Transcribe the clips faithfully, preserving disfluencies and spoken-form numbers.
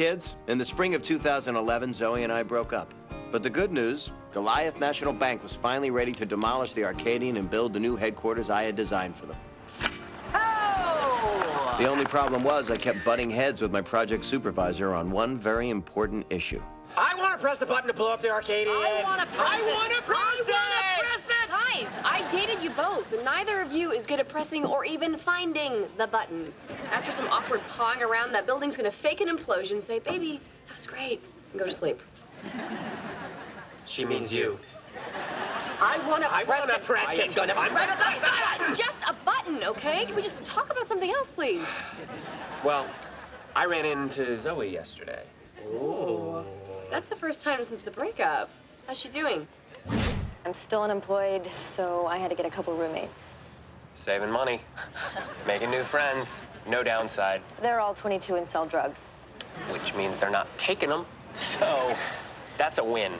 kids, in the spring of two thousand eleven, Zoe and I broke up. But the good news, Goliath National Bank was finally ready to demolish the Arcadian and build the new headquarters I had designed for them. Oh! The only problem was I kept butting heads with my project supervisor on one very important issue. I want to press the button to blow up the Arcadian. I want to press I it. want to press I it. wanna press it. Guys, I dated you both, and neither of you is good at pressing or even finding the button. After some awkward pawing around, that building's gonna fake an implosion, say, baby, that was great, and go to sleep. She means you. I want to I press wanna it. press I it. am gonna I'm press gonna it. press It's just a button, okay? Can we just talk about something else, please? Well, I ran into Zoe yesterday. Ooh. That's the first time since the breakup. How's she doing? I'm still unemployed, so I had to get a couple roommates. Saving money, making new friends, no downside, They're all twenty-two and sell drugs. which means they're not taking them. So that's a win.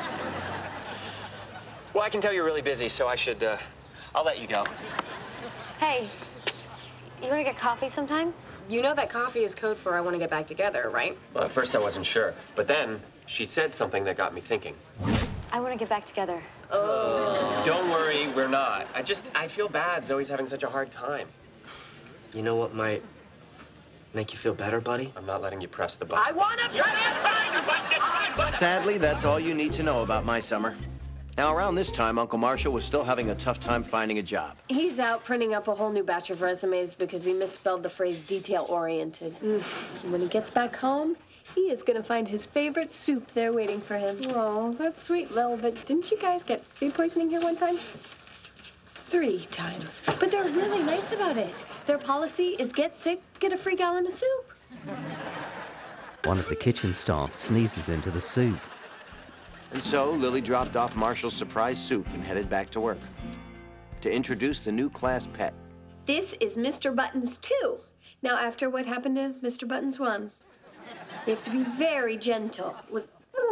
Well, I can tell you're really busy, so I should, uh, I'll let you go. Hey, you want to get coffee sometime? You know that coffee is code for I want to get back together, right? Well, at first I wasn't sure, but then she said something that got me thinking. I want to get back together. Don't worry, we're not. I just, I feel bad Zoe's having such a hard time. You know what might make you feel better, buddy? I'm not letting you press the button. I want to press it. Sadly, that's all you need to know about my summer. Now, around this time, Uncle Marshall was still having a tough time finding a job. He's out printing up a whole new batch of resumes because he misspelled the phrase detail-oriented. Mm. When he gets back home, he is gonna find his favorite soup there waiting for him. Oh, that's sweet, Lil, but didn't you guys get food poisoning here one time? Three times. But they're really nice about it. Their policy is get sick, get a free gallon of soup. One of the kitchen staff sneezes into the soup. And so Lily dropped off Marshall's surprise soup and headed back to work to introduce the new class pet. This is Mister Buttons two. Now, after what happened to Mister Buttons one, you have to be very gentle with...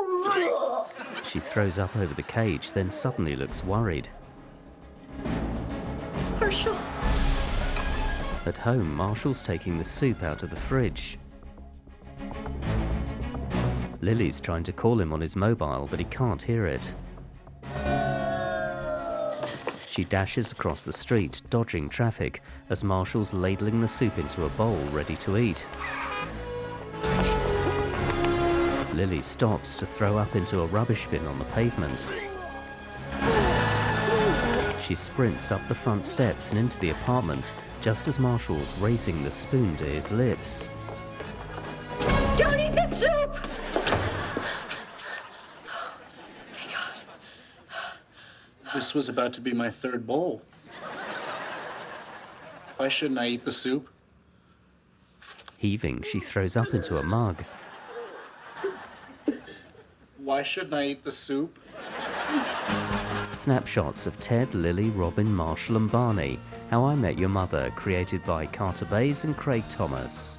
She throws up over the cage, then suddenly looks worried. Marshall. At home, Marshall's taking the soup out of the fridge. Lily's trying to call him on his mobile, but he can't hear it. She dashes across the street, dodging traffic, as Marshall's ladling the soup into a bowl ready to eat. Lily stops to throw up into a rubbish bin on the pavement. She sprints up the front steps and into the apartment, just as Marshall's raising the spoon to his lips. Don't eat the soup! This was about to be my third bowl. Why shouldn't I eat the soup? Heaving, she throws up into a mug. Why shouldn't I eat the soup? Snapshots of Ted, Lily, Robin, Marshall and Barney. How I Met Your Mother, created by Carter Bays and Craig Thomas.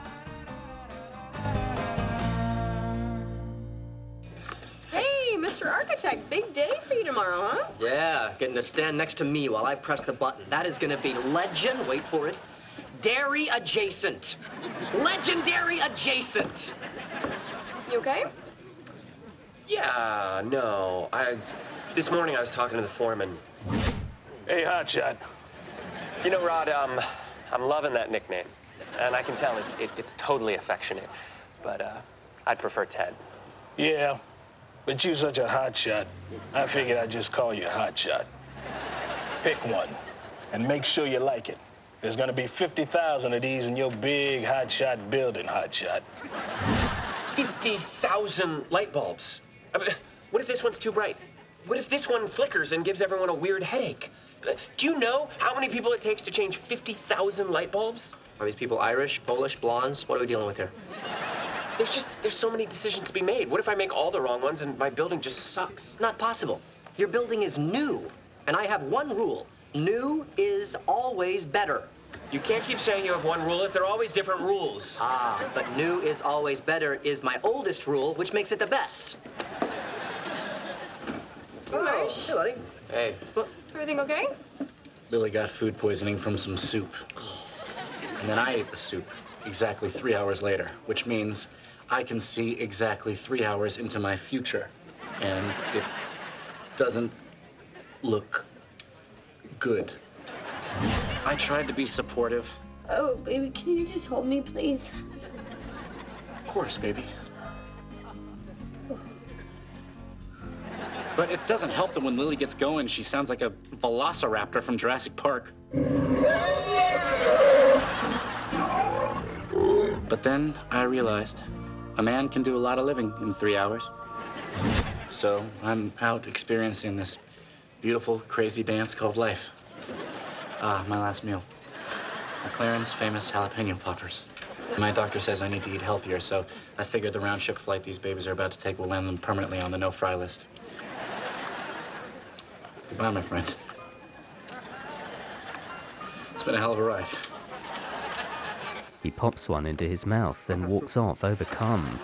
Hey, Mister Architect, big day for you tomorrow, huh? Yeah, getting to stand next to me while I press the button. That is gonna be legend, wait for it, dairy adjacent. Legendary adjacent. You okay? Yeah, no, I, this morning I was talking to the foreman. Hey, Hotshot. You know, Rod, um, I'm loving that nickname. And I can tell it's, it, it's totally affectionate. But, uh, I'd prefer Ted. Yeah, but you such a hotshot. I figured I'd just call you Hotshot. Pick one, and make sure you like it. There's gonna be fifty thousand of these in your big hotshot building, Hotshot. fifty thousand light bulbs. I mean, what if this one's too bright? What if this one flickers and gives everyone a weird headache? Do you know how many people it takes to change fifty thousand light bulbs? Are these people Irish, Polish, blondes? What are we dealing with here? There's just, there's so many decisions to be made. What if I make all the wrong ones and my building just sucks? Not possible. Your building is new, and I have one rule. New is always better. You can't keep saying you have one rule if there are always different rules. Ah, but new is always better is my oldest rule, which makes it the best. Oh, Hey, buddy. Hey, everything okay? Lily got food poisoning from some soup. And then I ate the soup exactly three hours later, which means I can see exactly three hours into my future, and it doesn't look good. I tried to be supportive. Oh, baby, can you just hold me, please? Of course, baby. But it doesn't help that when Lily gets going, she sounds like a velociraptor from Jurassic Park. But then I realized a man can do a lot of living in three hours. So I'm out experiencing this beautiful, crazy dance called life. Ah, my last meal. McLaren's famous jalapeno poppers. My doctor says I need to eat healthier, so I figured the round-trip flight these babies are about to take will land them permanently on the no-fry list. Goodbye, my friend. It's been a hell of a ride. He pops one into his mouth, then walks off, overcome.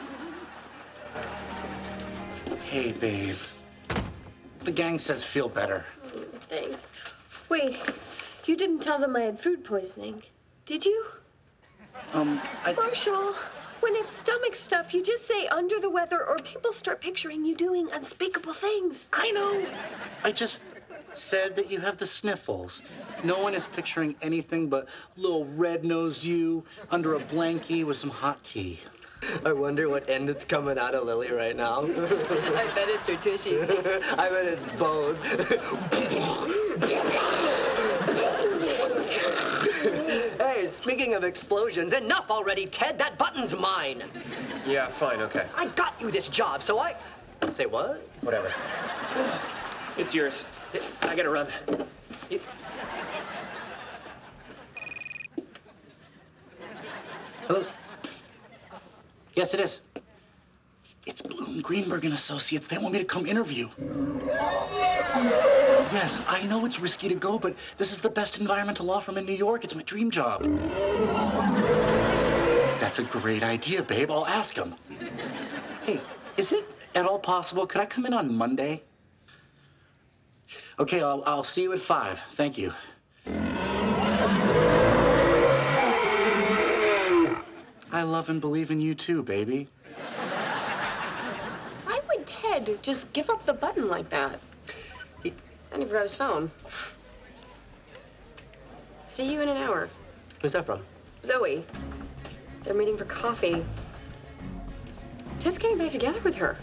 Hey, babe. The gang says feel better. Thanks. Wait, you didn't tell them I had food poisoning, did you? Um, I... Marshall, when it's stomach stuff, you just say under the weather or people start picturing you doing unspeakable things. I know. I just said that you have the sniffles. No one is picturing anything but little red-nosed you under a blankie with some hot tea. I wonder what end it's coming out of Lily right now. I bet it's her tushy. I bet it's both. Hey, speaking of explosions, enough already, Ted. That button's mine. Yeah, fine, okay. I got you this job, so I... Say what? Whatever. It's yours. I gotta run. You... Hello? Yes, it is. It's Bloom Greenberg and Associates. They want me to come interview. Yes, I know it's risky to go, but this is the best environmental law firm in New York. It's my dream job. That's a great idea, babe. I'll ask him. Hey, is it at all possible? Could I come in on Monday? Okay, I'll, I'll see you at five. Thank you. I love and believe in you too, baby. Why would Ted just give up the button like that? He, and he forgot his phone. See you in an hour. Who's that from? Zoe. They're meeting for coffee. Ted's getting back together with her.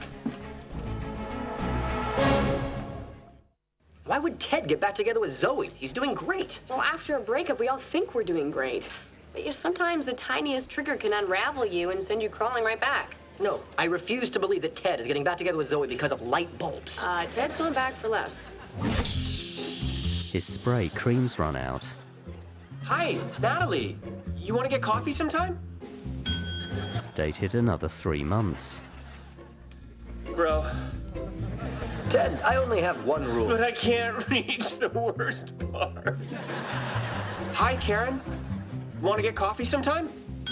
Why would Ted get back together with Zoe? He's doing great. Well, after a breakup, we all think we're doing great. But you know, sometimes the tiniest trigger can unravel you and send you crawling right back. No, I refuse to believe that Ted is getting back together with Zoe because of light bulbs. Uh, Ted's going back for less. His spray cream's run out. Hi, Natalie. You want to get coffee sometime? Dated another three months. Bro. Ted, I only have one rule. But I can't reach the worst part. Hi, Karen. Want to get coffee sometime?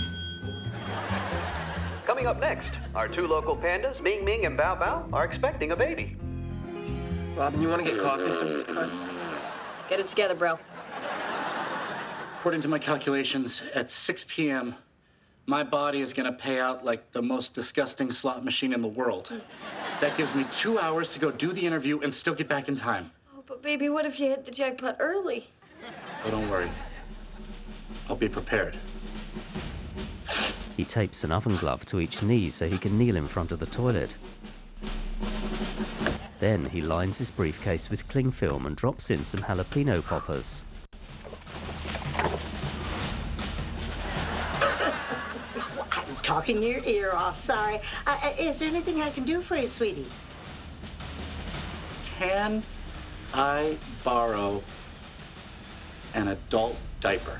Coming up next, our two local pandas, Ming Ming and Bao Bao, are expecting a baby. Robin, you want to get coffee sometime? Get it together, bro. According to my calculations, at six p m, my body is gonna pay out like the most disgusting slot machine in the world. That gives me two hours to go do the interview and still get back in time. Oh, but baby, what if you hit the jackpot early? Oh, don't worry. I'll be prepared. He tapes an oven glove to each knee so he can kneel in front of the toilet. Then he lines his briefcase with cling film and drops in some jalapeno poppers. I'm talking your ear off, sorry. Uh, is there anything I can do for you, sweetie? Can I borrow an adult diaper?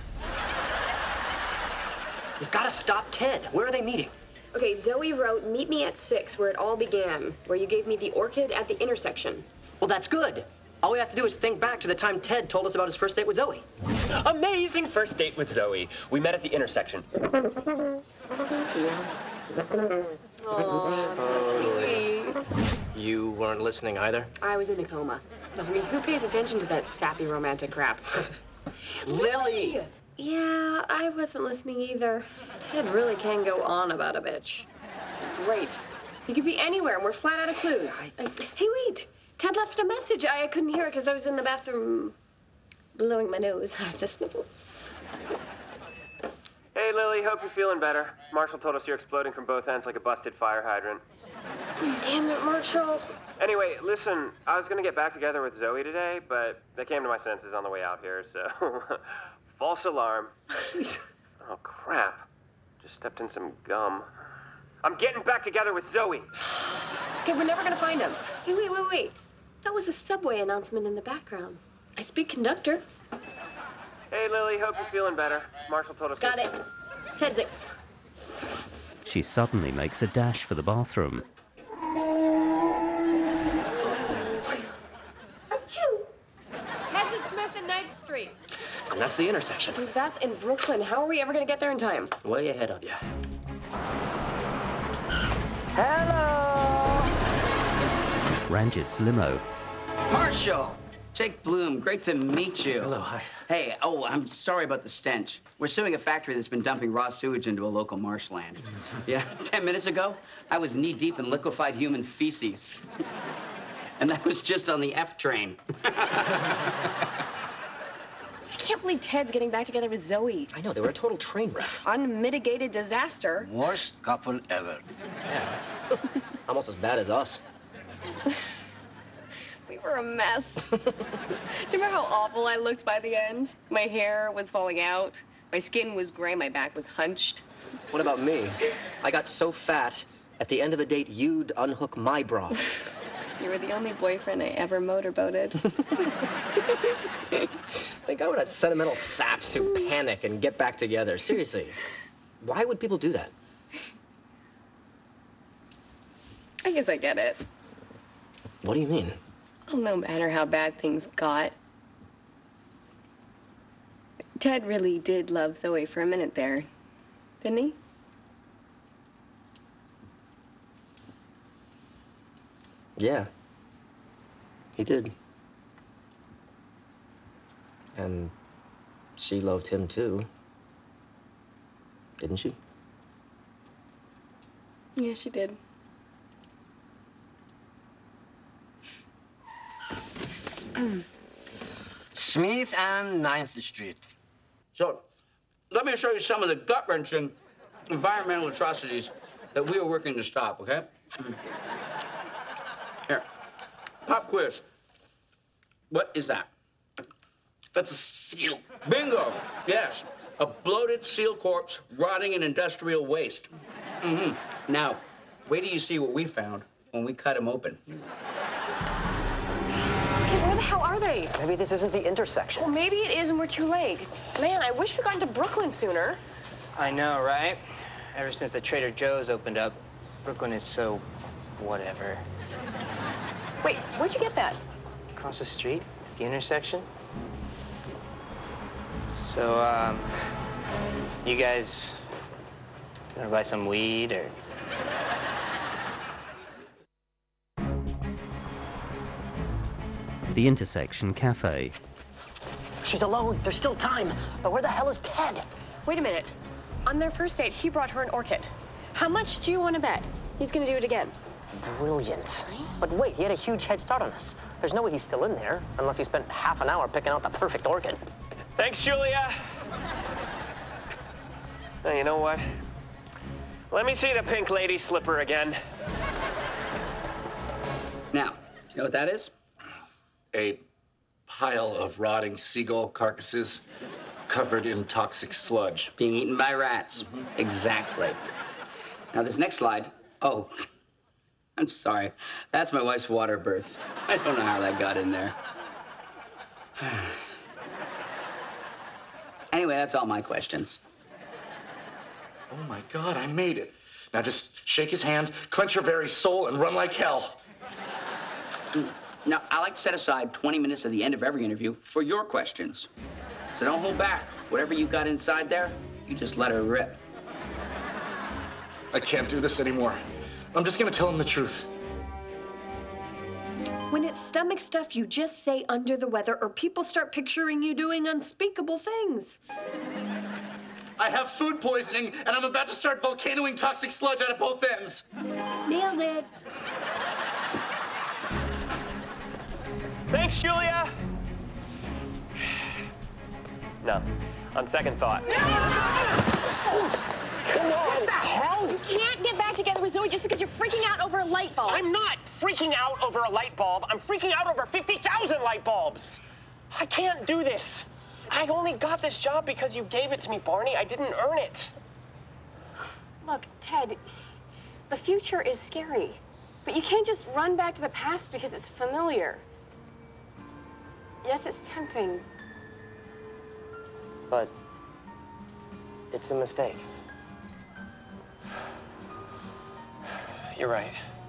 You've got to stop Ted. Where are they meeting? Okay, Zoe wrote, meet me at six, where it all began, where you gave me the orchid at the intersection. Well, that's good. All we have to do is think back to the time Ted told us about his first date with Zoe. Amazing first date with Zoe. We met at the intersection. Oh, sweet. You weren't listening either? I was in a coma. I mean, who pays attention to that sappy romantic crap? Lily! Yeah, I wasn't listening either. Ted really can go on about a bitch. Great. You could be anywhere, and we're flat out of clues. I... Hey, wait. Ted left a message. I couldn't hear it because I was in the bathroom blowing my nose. The sniffles. Hey, Lily, hope you're feeling better. Marshall told us you're exploding from both ends like a busted fire hydrant. Damn it, Marshall. Anyway, listen, I was gonna get back together with Zoe today, but they came to my senses on the way out here, so... False alarm. Oh, crap. Just stepped in some gum. I'm getting back together with Zoe. Okay, we're never gonna find him. Hey, wait, wait, wait. That was a subway announcement in the background. I speak conductor. Hey, Lily, hope you're feeling better. Marshall told us... Got it. Ted's it. She suddenly makes a dash for the bathroom. Ted's at Smith and Ninth Street. And that's the intersection. Dude, that's in Brooklyn. How are we ever gonna get there in time? Way ahead of you. Hello! Ranjit's limo. Marshall! Jake Bloom, great to meet you. Hello, hi. Hey, oh, I'm sorry about the stench. We're suing a factory that's been dumping raw sewage into a local marshland. Yeah, ten minutes ago, I was knee-deep in liquefied human feces. And that was just on the F train. I can't believe Ted's getting back together with Zoe. I know, they were a total train wreck. Unmitigated disaster. Worst couple ever. Yeah. Almost as bad as us. We were a mess. Do you remember how awful I looked by the end? My hair was falling out. My skin was gray. My back was hunched. What about me? I got so fat, at the end of the date, you'd unhook my bra. You were the only boyfriend I ever motorboated. They go with that sentimental saps who panic and get back together. Seriously, why would people do that? I guess I get it. What do you mean? Well, no matter how bad things got, Ted really did love Zoe for a minute there, didn't he? Yeah, he did. And she loved him too, didn't she? Yeah, she did. Smith and Ninth Street. So, let me show you some of the gut-wrenching environmental atrocities that we are working to stop, okay? Here, pop quiz. What is that? That's a seal. Bingo, yes. A bloated seal corpse rotting in industrial waste. Mm-hmm. Now, wait till you see what we found when we cut him open. Hey, where the hell are they? Maybe this isn't the intersection. Well, maybe it is and we're too late. Man, I wish we'd gotten to Brooklyn sooner. I know, right? Ever since the Trader Joe's opened up, Brooklyn is so whatever. Wait, where'd you get that? Across the street, at the intersection. So, um, you guys gonna buy some weed or? The Intersection Cafe. She's alone. There's still time. But where the hell is Ted? Wait a minute. On their first date, he brought her an orchid. How much do you want to bet he's gonna do it again? Brilliant. But wait, he had a huge head start on us. There's no way he's still in there, unless he spent half an hour picking out the perfect orchid. Thanks, Julia. Hey, you know what? Let me see the pink lady slipper again. Now, do you know what that is? A pile of rotting seagull carcasses covered in toxic sludge. Being eaten by rats. Mm-hmm. Exactly. Now, this next slide. Oh, I'm sorry. That's my wife's water birth. I don't know how that got in there. Anyway, that's all my questions. Oh my God, I made it. Now just shake his hand, clench your very soul, and run like hell. Now, I like to set aside twenty minutes at the end of every interview for your questions. So don't hold back. Whatever you got inside there, you just let her rip. I can't do this anymore. I'm just gonna tell him the truth. When it's stomach stuff, you just say under the weather, or people start picturing you doing unspeakable things. I have food poisoning, and I'm about to start volcanoing toxic sludge out of both ends. Nailed it. Thanks, Julia. No, on second thought. Come on. What the hell? You can't get back together with Zoe just because you're freaking out over a light bulb. I'm not freaking out over a light bulb. I'm freaking out over fifty thousand light bulbs. I can't do this. I only got this job because you gave it to me, Barney. I didn't earn it. Look, Ted, the future is scary, but you can't just run back to the past because it's familiar. Yes, it's tempting. But it's a mistake. You're right.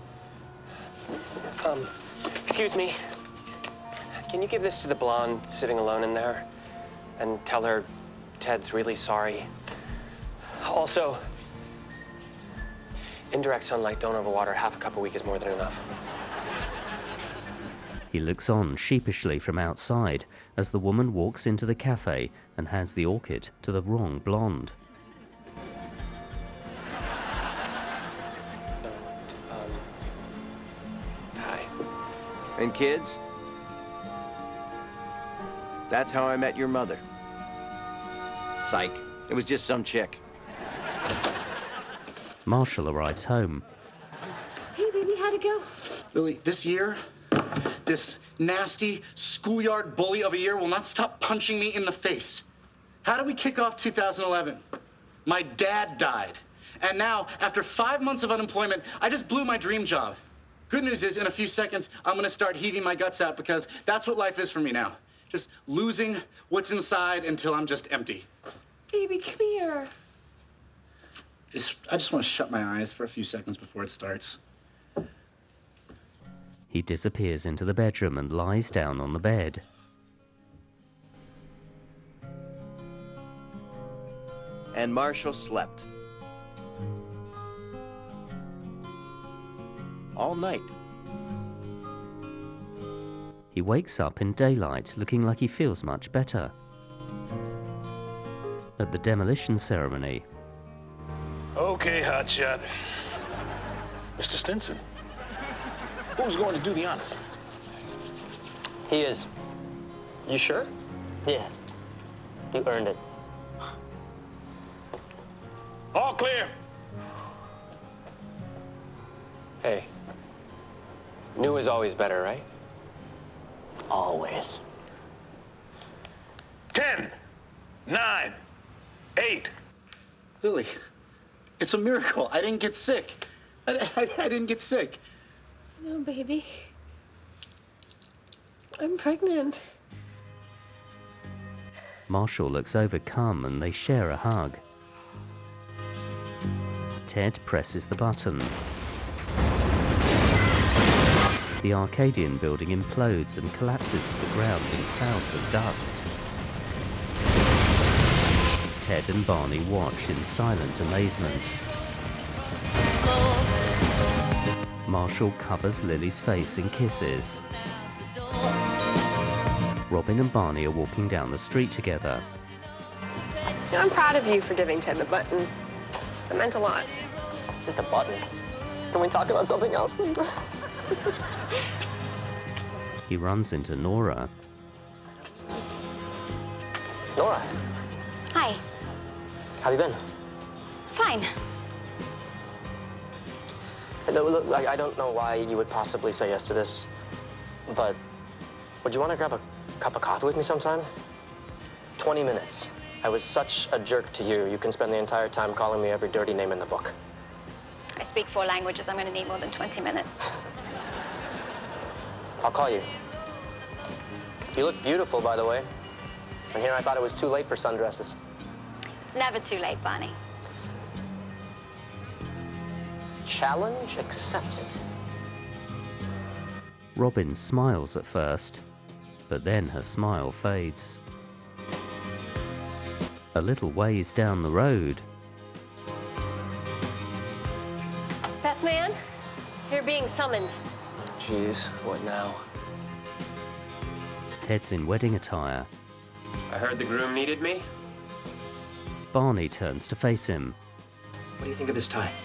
Um, excuse me. Can you give this to the blonde sitting alone in there and tell her Ted's really sorry? Also, indirect sunlight, don't overwater. Half a cup a week is more than enough. He looks on sheepishly from outside as the woman walks into the cafe and hands the orchid to the wrong blonde. Um, hi. And kids? That's how I met your mother. Psych. It was just some chick. Marshall arrives home. Hey, baby, how'd it go? Lily, this year, this nasty schoolyard bully of a year will not stop punching me in the face. How did we kick off two thousand eleven? My dad died. And now, after five months of unemployment, I just blew my dream job. Good news is, in a few seconds, I'm gonna start heaving my guts out because that's what life is for me now. Just losing what's inside until I'm just empty. Baby, come here. Just, I just want to shut my eyes for a few seconds before it starts. He disappears into the bedroom and lies down on the bed. And Marshall slept. All night. He wakes up in daylight, looking like he feels much better. At the demolition ceremony, Okay, hotshot. Mister Stinson, who's going to do the honors? He is. You sure? Yeah. You earned it. All clear. Hey, new is always better, right? Always. Ten, nine, eight. Lily, it's a miracle. I didn't get sick. I, I, I didn't get sick. No, baby. I'm pregnant. Marshall looks overcome and they share a hug. Ted presses the button. The Arcadian building implodes and collapses to the ground in clouds of dust. Ted and Barney watch in silent amazement. Marshall covers Lily's face in kisses. Robin and Barney are walking down the street together. You know, I'm proud of you for giving Ted the button. It meant a lot. Just a button. Can we talk about something else, please? He runs into Nora. Nora, Hi. how you been? Fine. Look, look, I I don't know why you would possibly say yes to this, but would you want to grab a cup of coffee with me sometime? twenty minutes. I was such a jerk to you, you can spend the entire time calling me every dirty name in the book. I speak four languages. I'm going to need more than twenty minutes. I'll call you. You look beautiful, by the way. And here I thought it was too late for sundresses. It's never too late, Barney. Challenge accepted. Robin smiles at first, but then her smile fades. A little ways down the road, Best man, you're being summoned. Jeez, what now? Ted's in wedding attire. I heard the groom needed me. Barney turns to face him. What do you think of this tie?